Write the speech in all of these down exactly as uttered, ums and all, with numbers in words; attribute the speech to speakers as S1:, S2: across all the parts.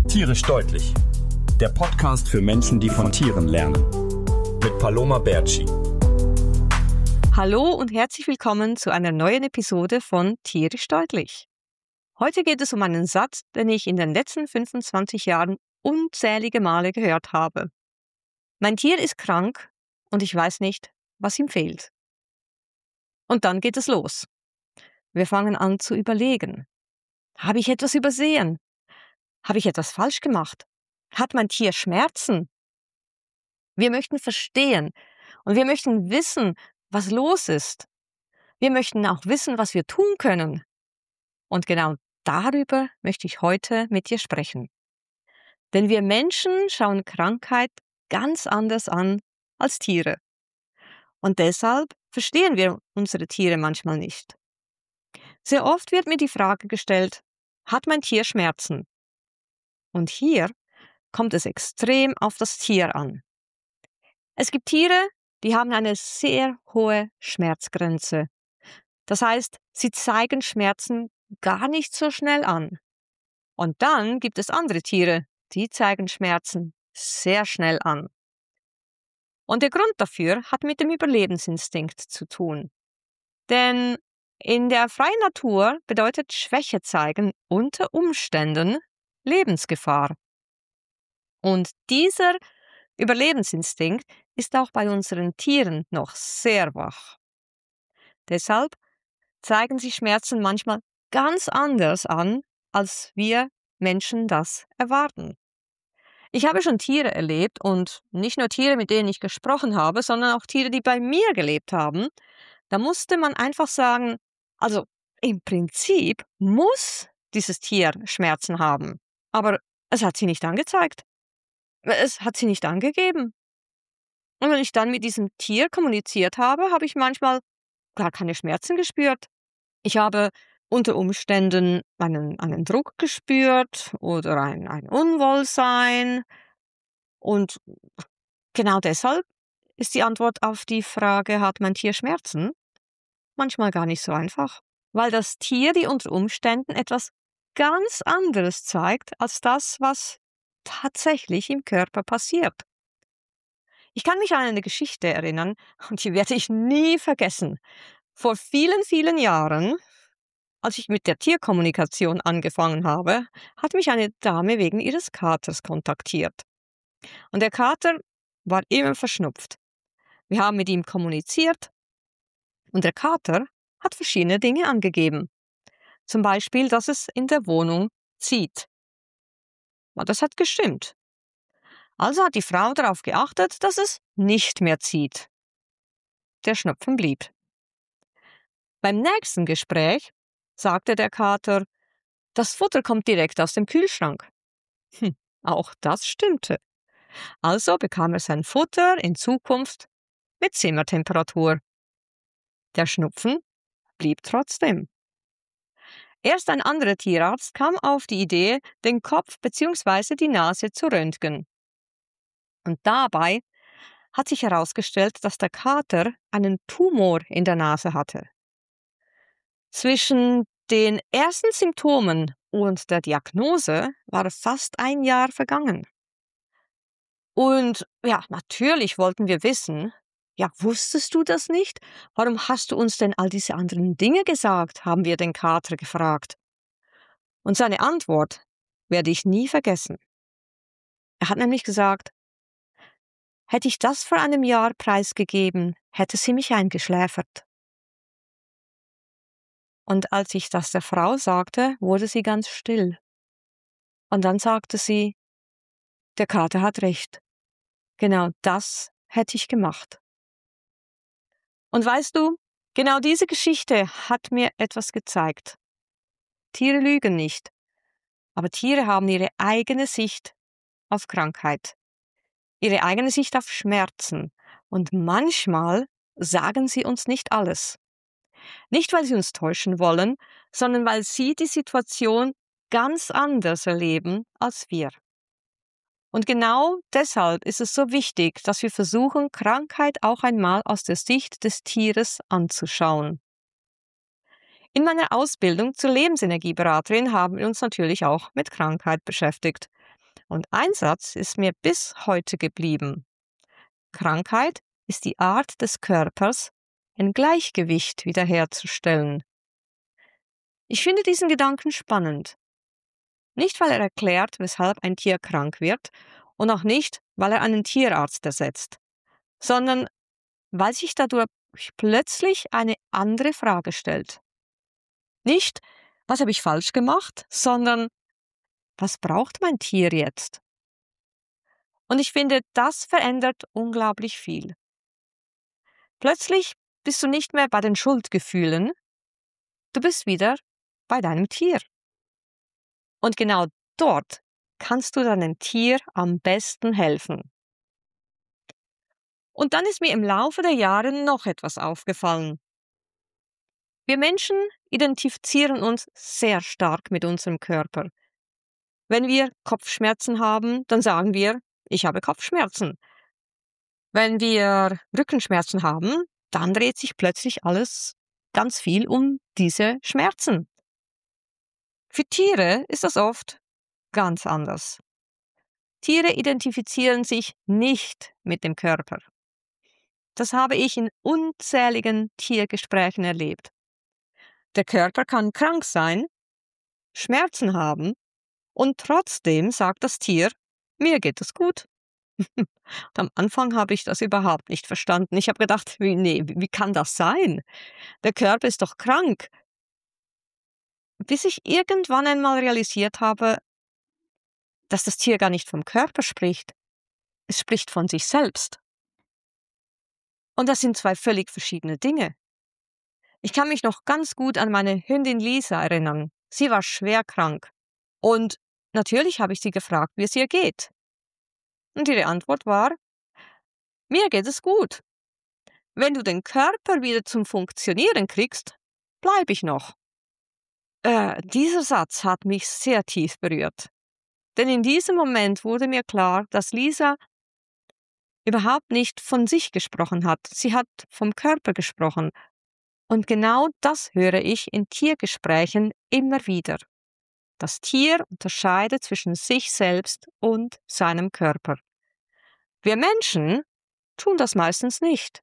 S1: Tierisch deutlich. Der Podcast für Menschen, die von Tieren lernen. Mit Paloma Berci.
S2: Hallo und herzlich willkommen zu einer neuen Episode von Tierisch deutlich. Heute geht es um einen Satz, den ich in den letzten fünfundzwanzig Jahren unzählige Male gehört habe. Mein Tier ist krank und ich weiß nicht, was ihm fehlt. Und dann geht es los. Wir fangen an zu überlegen. Habe ich etwas übersehen? Habe ich etwas falsch gemacht? Hat mein Tier Schmerzen? Wir möchten verstehen und wir möchten wissen, was los ist. Wir möchten auch wissen, was wir tun können. Und genau darüber möchte ich heute mit dir sprechen. Denn wir Menschen schauen Krankheit ganz anders an als Tiere. Und deshalb verstehen wir unsere Tiere manchmal nicht. Sehr oft wird mir die Frage gestellt, hat mein Tier Schmerzen? Und hier kommt es extrem auf das Tier an. Es gibt Tiere, die haben eine sehr hohe Schmerzgrenze. Das heißt, sie zeigen Schmerzen gar nicht so schnell an. Und dann gibt es andere Tiere, die zeigen Schmerzen sehr schnell an. Und der Grund dafür hat mit dem Überlebensinstinkt zu tun. Denn in der freien Natur bedeutet Schwäche zeigen unter Umständen Lebensgefahr. Und dieser Überlebensinstinkt ist auch bei unseren Tieren noch sehr wach. Deshalb zeigen sich Schmerzen manchmal ganz anders an, als wir Menschen das erwarten. Ich habe schon Tiere erlebt und nicht nur Tiere, mit denen ich gesprochen habe, sondern auch Tiere, die bei mir gelebt haben. Da musste man einfach sagen, also im Prinzip muss dieses Tier Schmerzen haben, aber es hat sie nicht angezeigt. Es hat sie nicht angegeben. Und wenn ich dann mit diesem Tier kommuniziert habe, habe ich manchmal gar keine Schmerzen gespürt. Ich habe unter Umständen einen, einen Druck gespürt oder ein, ein Unwohlsein. Und genau deshalb ist die Antwort auf die Frage, hat mein Tier Schmerzen, manchmal gar nicht so einfach. Weil das Tier die unter Umständen etwas ganz anderes zeigt, als das, was tatsächlich im Körper passiert. Ich kann mich an eine Geschichte erinnern, und die werde ich nie vergessen. Vor vielen, vielen Jahren, als ich mit der Tierkommunikation angefangen habe, hat mich eine Dame wegen ihres Katers kontaktiert. Und der Kater war immer verschnupft. Wir haben mit ihm kommuniziert und der Kater hat verschiedene Dinge angegeben. Zum Beispiel, dass es in der Wohnung zieht. Und das hat gestimmt. Also hat die Frau darauf geachtet, dass es nicht mehr zieht. Der Schnupfen blieb. Beim nächsten Gespräch sagte der Kater, das Futter kommt direkt aus dem Kühlschrank. Hm, auch das stimmte. Also bekam er sein Futter in Zukunft mit Zimmertemperatur. Der Schnupfen blieb trotzdem. Erst ein anderer Tierarzt kam auf die Idee, den Kopf bzw. die Nase zu röntgen. Und dabei hat sich herausgestellt, dass der Kater einen Tumor in der Nase hatte. Zwischen den ersten Symptomen und der Diagnose war fast ein Jahr vergangen. Und ja, natürlich wollten wir wissen, ja, wusstest du das nicht? Warum hast du uns denn all diese anderen Dinge gesagt, haben wir den Kater gefragt. Und seine Antwort werde ich nie vergessen. Er hat nämlich gesagt, hätte ich das vor einem Jahr preisgegeben, hätte sie mich eingeschläfert. Und als ich das der Frau sagte, wurde sie ganz still. Und dann sagte sie, der Kater hat recht. Genau das hätte ich gemacht. Und weißt du, genau diese Geschichte hat mir etwas gezeigt. Tiere lügen nicht, aber Tiere haben ihre eigene Sicht auf Krankheit, ihre eigene Sicht auf Schmerzen und manchmal sagen sie uns nicht alles. Nicht, weil sie uns täuschen wollen, sondern weil sie die Situation ganz anders erleben als wir. Und genau deshalb ist es so wichtig, dass wir versuchen, Krankheit auch einmal aus der Sicht des Tieres anzuschauen. In meiner Ausbildung zur Lebensenergieberaterin haben wir uns natürlich auch mit Krankheit beschäftigt. Und ein Satz ist mir bis heute geblieben. Krankheit ist die Art des Körpers, ein Gleichgewicht wiederherzustellen. Ich finde diesen Gedanken spannend. Nicht, weil er erklärt, weshalb ein Tier krank wird, und auch nicht, weil er einen Tierarzt ersetzt, sondern weil sich dadurch plötzlich eine andere Frage stellt. Nicht, was habe ich falsch gemacht, sondern was braucht mein Tier jetzt? Und ich finde, das verändert unglaublich viel. Plötzlich bist du nicht mehr bei den Schuldgefühlen, du bist wieder bei deinem Tier. Und genau dort kannst du deinem Tier am besten helfen. Und dann ist mir im Laufe der Jahre noch etwas aufgefallen. Wir Menschen identifizieren uns sehr stark mit unserem Körper. Wenn wir Kopfschmerzen haben, dann sagen wir, ich habe Kopfschmerzen. Wenn wir Rückenschmerzen haben, dann dreht sich plötzlich alles ganz viel um diese Schmerzen. Für Tiere ist das oft ganz anders. Tiere identifizieren sich nicht mit dem Körper. Das habe ich in unzähligen Tiergesprächen erlebt. Der Körper kann krank sein, Schmerzen haben und trotzdem sagt das Tier, mir geht es gut. Und am Anfang habe ich das überhaupt nicht verstanden. Ich habe gedacht, wie, nee, wie kann das sein? Der Körper ist doch krank. Bis ich irgendwann einmal realisiert habe, dass das Tier gar nicht vom Körper spricht. Es spricht von sich selbst. Und das sind zwei völlig verschiedene Dinge. Ich kann mich noch ganz gut an meine Hündin Lisa erinnern. Sie war schwer krank. Und natürlich habe ich sie gefragt, wie es ihr geht. Und ihre Antwort war, mir geht es gut. Wenn du den Körper wieder zum Funktionieren kriegst, bleibe ich noch. Äh, dieser Satz hat mich sehr tief berührt. Denn in diesem Moment wurde mir klar, dass Lisa überhaupt nicht von sich gesprochen hat. Sie hat vom Körper gesprochen. Und genau das höre ich in Tiergesprächen immer wieder. Das Tier unterscheidet zwischen sich selbst und seinem Körper. Wir Menschen tun das meistens nicht.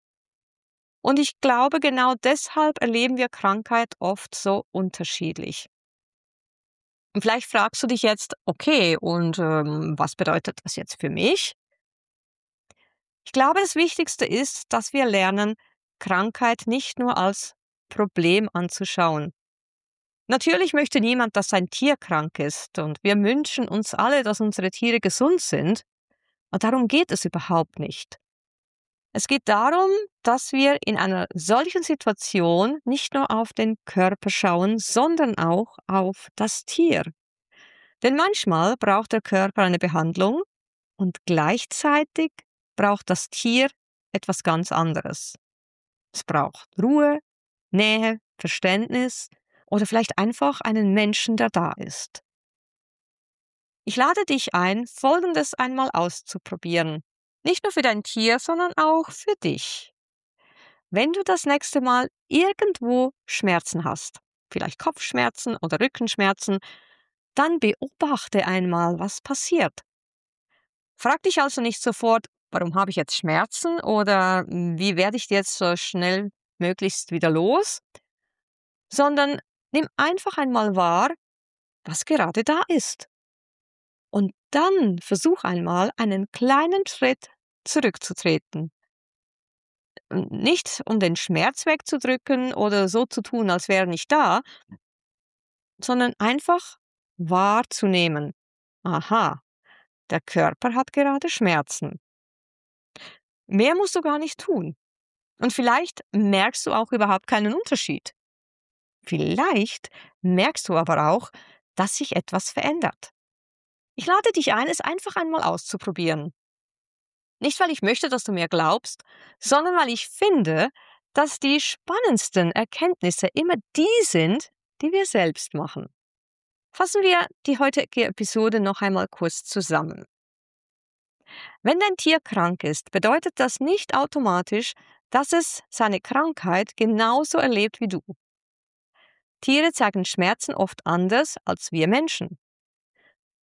S2: Und ich glaube, genau deshalb erleben wir Krankheit oft so unterschiedlich. Und vielleicht fragst du dich jetzt, okay, und ähm, was bedeutet das jetzt für mich? Ich glaube, das Wichtigste ist, dass wir lernen, Krankheit nicht nur als Problem anzuschauen. Natürlich möchte niemand, dass sein Tier krank ist, und wir wünschen uns alle, dass unsere Tiere gesund sind. Und darum geht es überhaupt nicht. Es geht darum, dass wir in einer solchen Situation nicht nur auf den Körper schauen, sondern auch auf das Tier. Denn manchmal braucht der Körper eine Behandlung und gleichzeitig braucht das Tier etwas ganz anderes. Es braucht Ruhe, Nähe, Verständnis oder vielleicht einfach einen Menschen, der da ist. Ich lade dich ein, Folgendes einmal auszuprobieren. Nicht nur für dein Tier, sondern auch für dich. Wenn du das nächste Mal irgendwo Schmerzen hast, vielleicht Kopfschmerzen oder Rückenschmerzen, dann beobachte einmal, was passiert. Frag dich also nicht sofort, warum habe ich jetzt Schmerzen oder wie werde ich jetzt so schnell möglichst wieder los, sondern nimm einfach einmal wahr, was gerade da ist. Und dann versuch einmal, einen kleinen Schritt zurückzutreten. Nicht um den Schmerz wegzudrücken oder so zu tun, als wäre er nicht da, sondern einfach wahrzunehmen. Aha, der Körper hat gerade Schmerzen. Mehr musst du gar nicht tun. Und vielleicht merkst du auch überhaupt keinen Unterschied. Vielleicht merkst du aber auch, dass sich etwas verändert. Ich lade dich ein, es einfach einmal auszuprobieren. Nicht, weil ich möchte, dass du mir glaubst, sondern weil ich finde, dass die spannendsten Erkenntnisse immer die sind, die wir selbst machen. Fassen wir die heutige Episode noch einmal kurz zusammen. Wenn dein Tier krank ist, bedeutet das nicht automatisch, dass es seine Krankheit genauso erlebt wie du. Tiere zeigen Schmerzen oft anders als wir Menschen.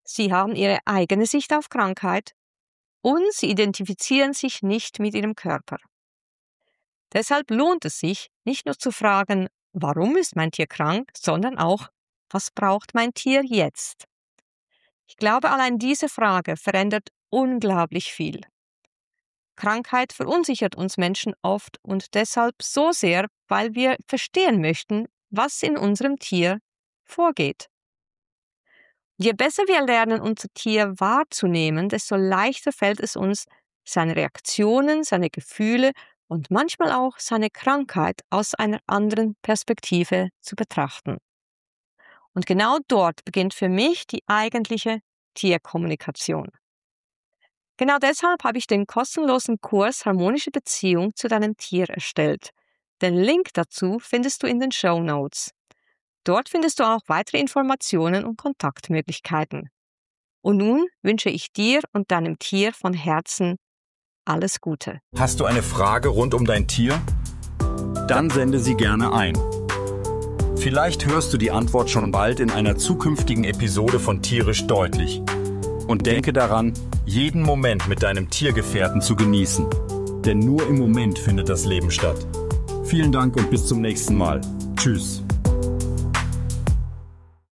S2: Sie haben ihre eigene Sicht auf Krankheit und sie identifizieren sich nicht mit ihrem Körper. Deshalb lohnt es sich, nicht nur zu fragen, warum ist mein Tier krank, sondern auch, was braucht mein Tier jetzt? Ich glaube, allein diese Frage verändert unglaublich viel. Krankheit verunsichert uns Menschen oft und deshalb so sehr, weil wir verstehen möchten, was in unserem Tier vorgeht. Je besser wir lernen, unser Tier wahrzunehmen, desto leichter fällt es uns, seine Reaktionen, seine Gefühle und manchmal auch seine Krankheit aus einer anderen Perspektive zu betrachten. Und genau dort beginnt für mich die eigentliche Tierkommunikation. Genau deshalb habe ich den kostenlosen Kurs Harmonische Beziehung zu deinem Tier erstellt. Den Link dazu findest du in den Shownotes. Dort findest du auch weitere Informationen und Kontaktmöglichkeiten. Und nun wünsche ich dir und deinem Tier von Herzen alles Gute.
S1: Hast du eine Frage rund um dein Tier? Dann sende sie gerne ein. Vielleicht hörst du die Antwort schon bald in einer zukünftigen Episode von Tierisch Deutlich. Und denke daran, jeden Moment mit deinem Tiergefährten zu genießen. Denn nur im Moment findet das Leben statt. Vielen Dank und bis zum nächsten Mal. Tschüss.